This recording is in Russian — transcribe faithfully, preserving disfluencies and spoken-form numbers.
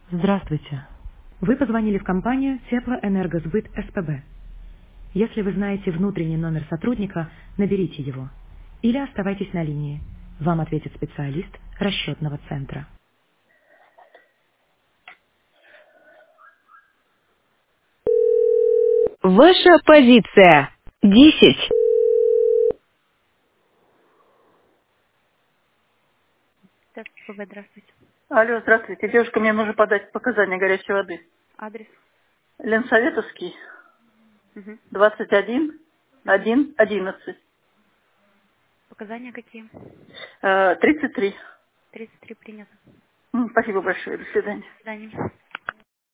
Здравствуйте. Вы позвонили в компанию Теплоэнергосбыт СПБ. Если вы знаете внутренний номер сотрудника, наберите его. Или оставайтесь на линии. Вам ответит специалист расчетного центра. Ваша позиция. Десять. Так, СПБ, здравствуйте. Алло, здравствуйте. Девушка, мне нужно подать показания горячей воды. Адрес? Ленсоветовский, Угу. двадцать один, Угу. один, одиннадцать, Показания какие? э, тридцать три. тридцать три принято. М, Спасибо большое. До свидания. До свидания.